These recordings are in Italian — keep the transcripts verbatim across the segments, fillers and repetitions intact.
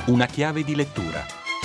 Una chiave di lettura.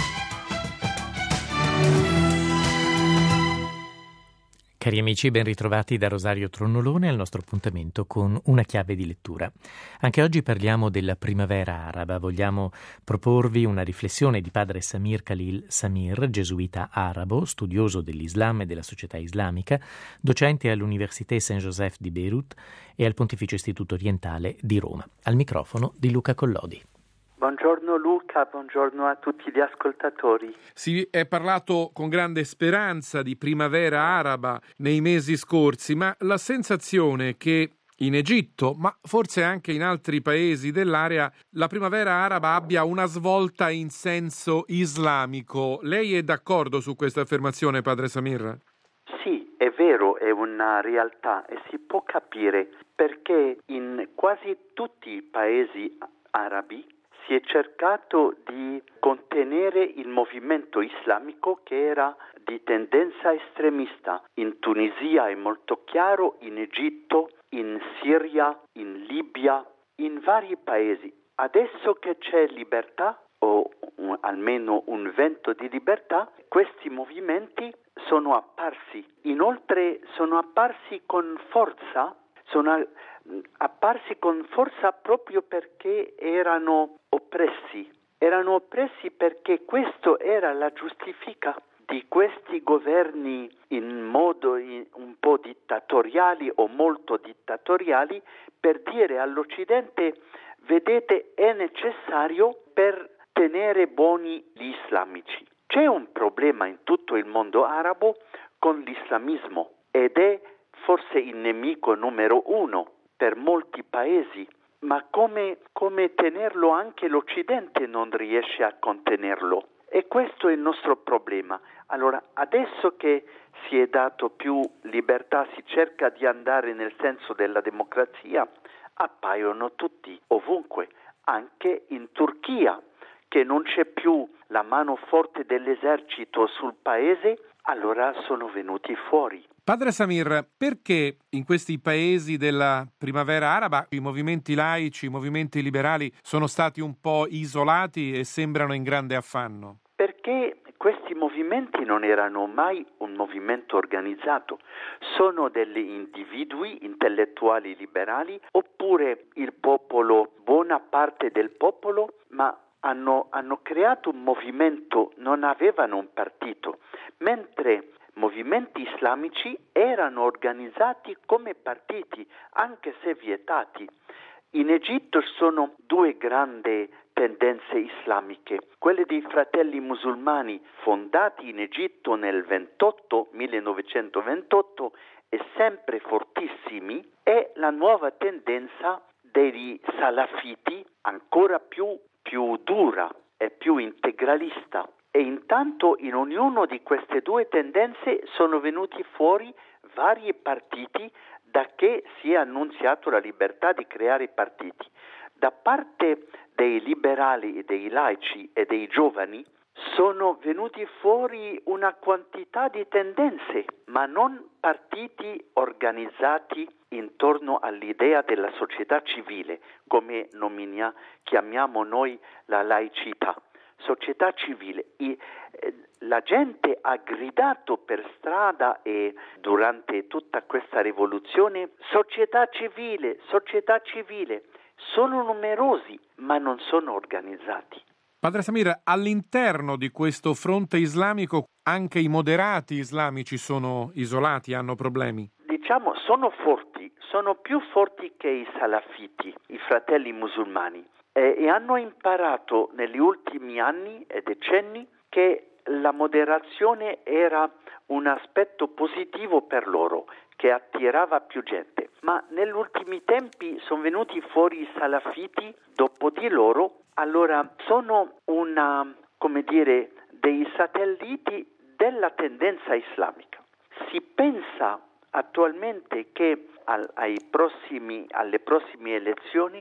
Cari amici, ben ritrovati da Rosario Tronnolone al nostro appuntamento con Una chiave di lettura. Anche oggi parliamo della primavera araba. Vogliamo proporvi una riflessione di padre Samir Khalil Samir, gesuita arabo, studioso dell'Islam e della società islamica, docente all'Università Saint-Joseph di Beirut e al Pontificio Istituto Orientale di Roma. Al microfono di Luca Collodi. Buongiorno Luca, buongiorno a tutti gli ascoltatori. Si è parlato con grande speranza di primavera araba nei mesi scorsi, ma la sensazione che in Egitto, ma forse anche in altri paesi dell'area, la primavera araba abbia una svolta in senso islamico. Lei è d'accordo su questa affermazione, padre Samir? Sì, è vero, è una realtà e si può capire perché in quasi tutti i paesi arabi si è cercato di contenere il movimento islamico che era di tendenza estremista. In Tunisia è molto chiaro, in Egitto, in Siria, in Libia, in vari paesi. Adesso che c'è libertà, o un, almeno un vento di libertà, questi movimenti sono apparsi. Inoltre sono apparsi con forza, sono apparsi con forza proprio perché erano oppressi. Erano oppressi perché questo era la giustifica di questi governi in modo in, un po' dittatoriali o molto dittatoriali per dire all'Occidente: vedete, è necessario per tenere buoni gli islamici. C'è un problema in tutto il mondo arabo con l'islamismo ed è forse il nemico numero uno per molti paesi, ma come, come tenerlo anche l'Occidente non riesce a contenerlo. E questo è il nostro problema. Allora, adesso che si è dato più libertà, si cerca di andare nel senso della democrazia, appaiono tutti ovunque, anche in Turchia, che non c'è più la mano forte dell'esercito sul paese, allora sono venuti fuori. Padre Samir, perché in questi paesi della primavera araba i movimenti laici, i movimenti liberali sono stati un po' isolati e sembrano in grande affanno? Perché questi movimenti non erano mai un movimento organizzato, sono degli individui intellettuali liberali oppure il popolo, buona parte del popolo, ma hanno, hanno creato un movimento, non avevano un partito, mentre movimenti islamici erano organizzati come partiti, anche se vietati. In Egitto sono due grandi tendenze islamiche, quelle dei fratelli musulmani fondati in Egitto nel ventotto, millenovecentoventotto e sempre fortissimi, e la nuova tendenza degli salafiti ancora più, più dura e più integralista. E intanto in ognuno di queste due tendenze sono venuti fuori vari partiti da che si è annunziato la libertà di creare partiti. Da parte dei liberali e dei laici e dei giovani sono venuti fuori una quantità di tendenze, ma non partiti organizzati intorno all'idea della società civile, come nominia, chiamiamo noi la laicità. Società civile. I, eh, la gente ha gridato per strada e durante tutta questa rivoluzione: società civile, società civile. Sono numerosi, ma non sono organizzati. Padre Samir, all'interno di questo fronte islamico anche i moderati islamici sono isolati, hanno problemi? Diciamo, sono forti, sono più forti che i salafiti, i fratelli musulmani. E hanno imparato negli ultimi anni e decenni che la moderazione era un aspetto positivo per loro, che attirava più gente. Ma negli ultimi tempi sono venuti fuori i salafiti dopo di loro, allora sono una, come dire, dei satelliti della tendenza islamica. Si pensa attualmente che al, ai prossimi, alle prossime elezioni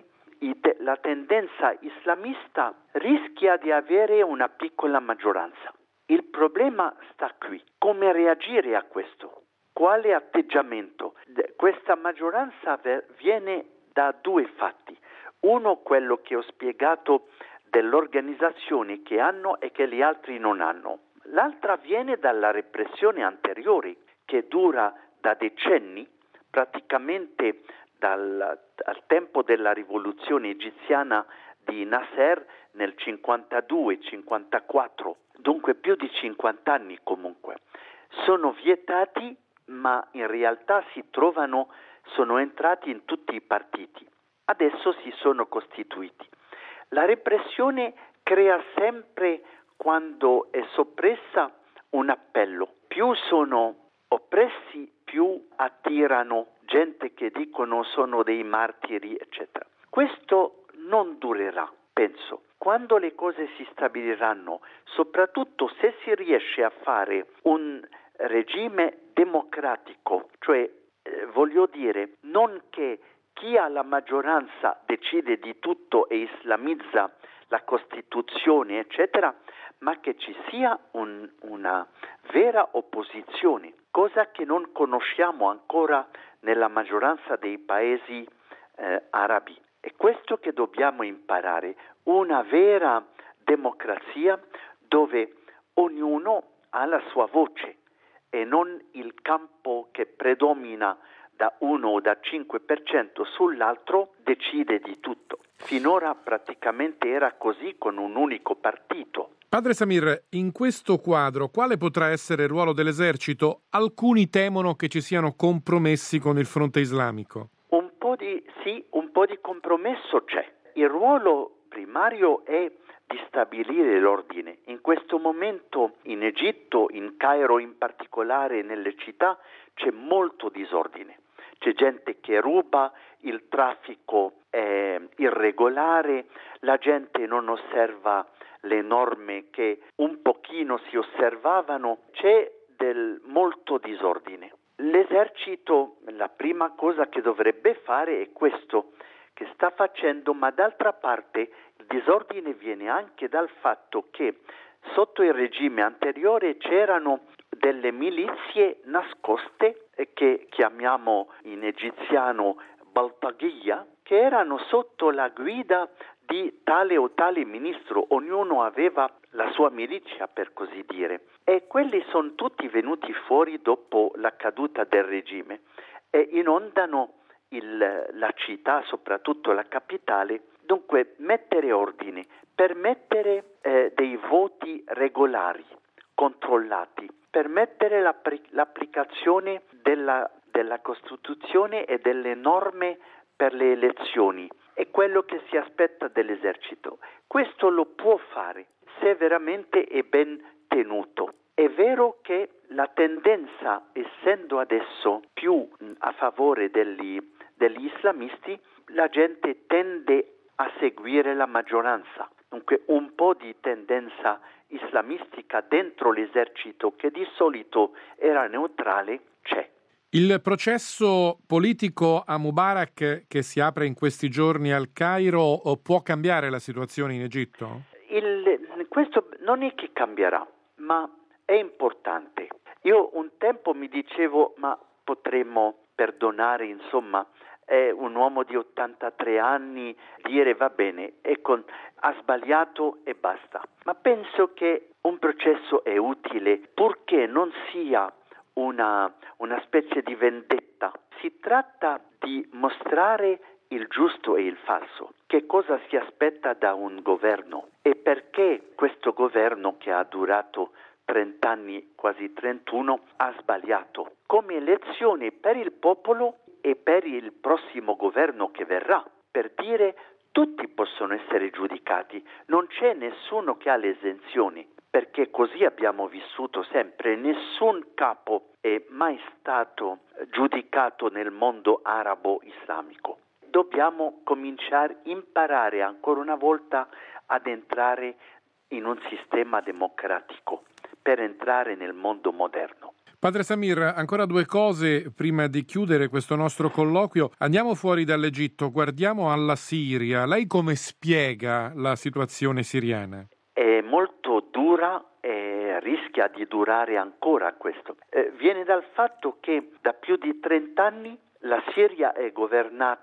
la tendenza islamista rischia di avere una piccola maggioranza. Il problema sta qui. Come reagire a questo? Quale atteggiamento? Questa maggioranza viene da due fatti. Uno, quello che ho spiegato dell'organizzazione che hanno e che gli altri non hanno. L'altra viene dalla repressione anteriore, che dura da decenni, praticamente dal, dal tempo della rivoluzione egiziana di Nasser nel cinquantadue cinquantaquattro, dunque più di cinquanta anni comunque. Sono vietati, ma in realtà si trovano, sono entrati in tutti i partiti. Adesso si sono costituiti. La repressione crea sempre, quando è soppressa, un appello. Più sono oppressi, più attirano gente che dicono sono dei martiri, eccetera. Questo non durerà, penso. Quando le cose si stabiliranno, soprattutto se si riesce a fare un regime democratico, cioè eh, voglio dire, non che chi ha la maggioranza decide di tutto e islamizza la Costituzione, eccetera, ma che ci sia un, una vera opposizione, cosa che non conosciamo ancora nella maggioranza dei paesi eh, arabi. È questo che dobbiamo imparare, una vera democrazia dove ognuno ha la sua voce e non il campo che predomina da uno o da cinque per cento sull'altro decide di tutto. Finora praticamente era così con un unico partito. Padre Samir, in questo quadro quale potrà essere il ruolo dell'esercito? Alcuni temono che ci siano compromessi con il fronte islamico. Un po' di sì, un po' di compromesso c'è. Il ruolo primario è di stabilire l'ordine. In questo momento in Egitto, in Cairo in particolare, nelle città, c'è molto disordine. C'è gente che ruba, il traffico è irregolare, la gente non osserva le norme che un pochino si osservavano, c'è del molto disordine. L'esercito, la prima cosa che dovrebbe fare è questo che sta facendo, ma d'altra parte il disordine viene anche dal fatto che sotto il regime anteriore c'erano delle milizie nascoste che chiamiamo in egiziano Baltaghiya, che erano sotto la guida di tale o tale ministro, ognuno aveva la sua milizia per così dire, e quelli sono tutti venuti fuori dopo la caduta del regime e inondano il, la città, soprattutto la capitale. Dunque mettere ordine, permettere eh, dei voti regolari, controllati, permettere l'appri- l'applicazione della, della Costituzione e delle norme per le elezioni. È quello che si aspetta dell'esercito. Questo lo può fare se veramente è ben tenuto. È vero che la tendenza, essendo adesso più a favore degli, degli islamisti, la gente tende a seguire la maggioranza. Dunque un po' di tendenza islamistica dentro l'esercito, che di solito era neutrale, c'è. Il processo politico a Mubarak che si apre in questi giorni al Cairo può cambiare la situazione in Egitto? Il, questo non è che cambierà, ma è importante. Io un tempo mi dicevo, ma potremmo perdonare, insomma, è un uomo di ottantatré anni, dire va bene, ecco, ha sbagliato e basta. Ma penso che un processo è utile purché non sia una, una specie di vendetta. Si tratta di mostrare il giusto e il falso. Che cosa si aspetta da un governo e perché questo governo, che ha durato trenta anni, quasi trentuno, ha sbagliato. Come lezione per il popolo e per il prossimo governo che verrà, per dire tutti possono essere giudicati, non c'è nessuno che ha le esenzioni, perché così abbiamo vissuto sempre, nessun capo è mai stato giudicato nel mondo arabo-islamico. Dobbiamo cominciare a imparare ancora una volta ad entrare in un sistema democratico per entrare nel mondo moderno. Padre Samir, ancora due cose prima di chiudere questo nostro colloquio. Andiamo fuori dall'Egitto, guardiamo alla Siria. Lei come spiega la situazione siriana? È molto dura e rischia di durare ancora questo. Eh, viene dal fatto che da più di trenta anni la Siria è governata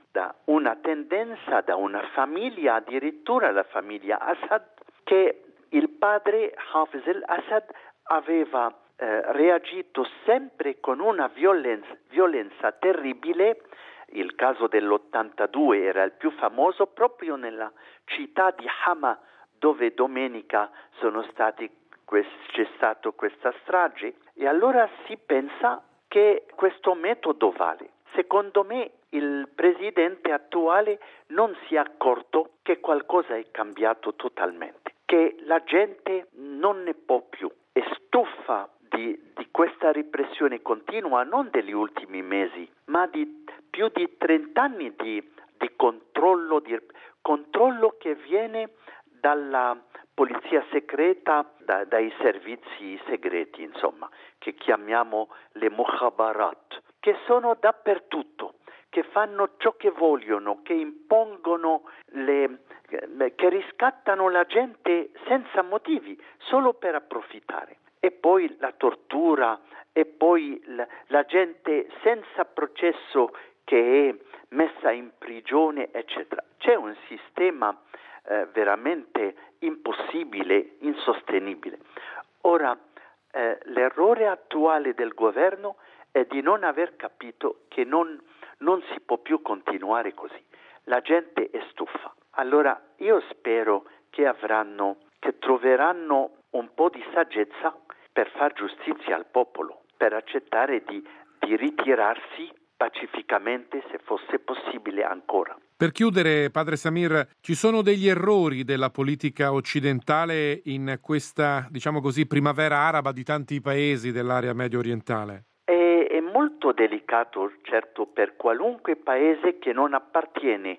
da una tendenza, da una famiglia, addirittura la famiglia Assad, che il padre Hafez al-Assad aveva eh, reagito sempre con una violenza, violenza terribile. Il caso dell'ottantadue era il più famoso, proprio nella città di Hama, dove domenica sono stati, c'è stata questa strage, e allora si pensa che questo metodo vale. Secondo me il presidente attuale non si è accorto che qualcosa è cambiato totalmente, che la gente non ne può più, è stufa di, di questa repressione continua, non degli ultimi mesi, ma di più di trent'anni di, di controllo, di controllo che viene dalla polizia segreta, da, dai servizi segreti, insomma, che chiamiamo le mukhabarat, che sono dappertutto, che fanno ciò che vogliono, che impongono, le, che riscattano la gente senza motivi, solo per approfittare. E poi la tortura, e poi la, la gente senza processo che è messa in prigione, eccetera. C'è un sistema eh, veramente impossibile, insostenibile. Ora, eh, l'errore attuale del governo è di non aver capito che non, non si può più continuare così. La gente è stufa. Allora io spero che avranno, che troveranno un po' di saggezza per far giustizia al popolo, per accettare di, di ritirarsi pacificamente, se fosse possibile ancora. Per chiudere, padre Samir, ci sono degli errori della politica occidentale in questa, diciamo così, primavera araba di tanti paesi dell'area medio orientale? È, è molto delicato, certo, per qualunque paese che non appartiene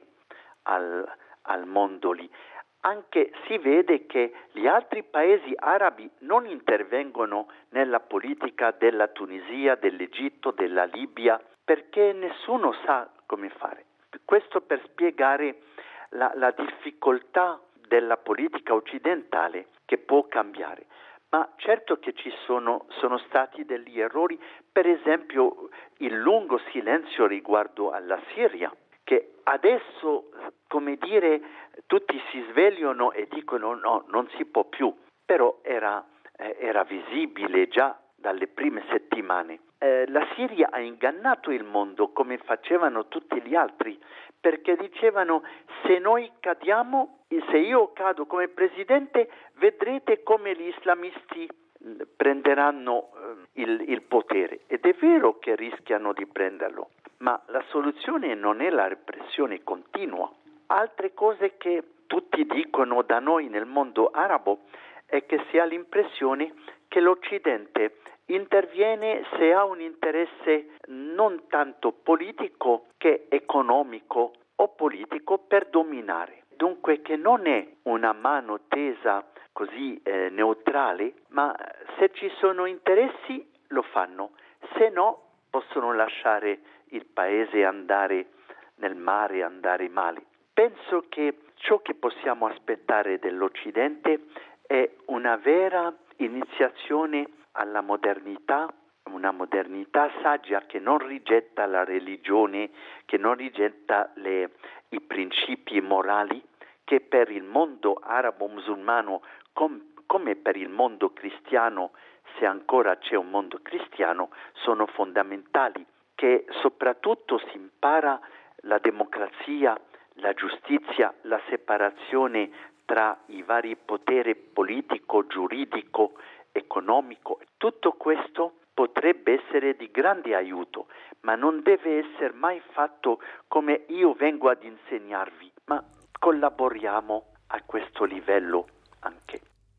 al, al mondo lì. Anche si vede che gli altri paesi arabi non intervengono nella politica della Tunisia, dell'Egitto, della Libia, perché nessuno sa come fare. Questo per spiegare la, la difficoltà della politica occidentale che può cambiare. Ma certo che ci sono, sono stati degli errori, per esempio il lungo silenzio riguardo alla Siria, che adesso, come dire, tutti si svegliano e dicono no, non si può più, però era, eh, era visibile già dalle prime settimane. Eh, la Siria ha ingannato il mondo come facevano tutti gli altri, perché dicevano se noi cadiamo, se io cado come presidente, vedrete come gli islamisti prenderanno eh, il, il potere. Ed è vero che rischiano di prenderlo, ma la soluzione non è la repressione continua. Altre cose che tutti dicono da noi nel mondo arabo è che si ha l'impressione che l'Occidente interviene se ha un interesse non tanto politico che economico o politico per dominare. Dunque che non è una mano tesa così eh, neutrale, ma se ci sono interessi lo fanno, se no possono lasciare il paese andare nel mare, andare male. Penso che ciò che possiamo aspettare dell'Occidente è una vera iniziazione alla modernità, una modernità saggia che non rigetta la religione, che non rigetta le, i principi morali, che per il mondo arabo-musulmano, com, come per il mondo cristiano, se ancora c'è un mondo cristiano, sono fondamentali, che soprattutto si impara la democrazia, la giustizia, la separazione tra i vari poteri politico, giuridico, economico. Tutto questo potrebbe essere di grande aiuto, ma non deve essere mai fatto come io vengo ad insegnarvi, ma collaboriamo a questo livello anche.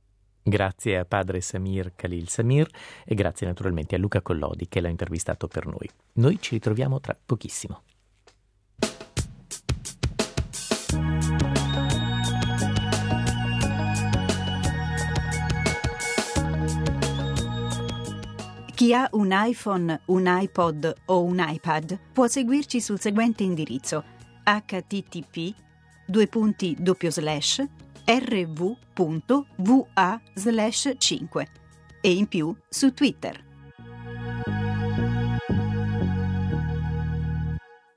Grazie a padre Samir Khalil Samir e grazie naturalmente a Luca Collodi che l'ha intervistato per noi. Noi ci ritroviamo tra pochissimo. Chi ha un iPhone, un iPod o un iPad può seguirci sul seguente indirizzo: h t t p due punti doppio slash r v punto v a slash cinque e in più su Twitter.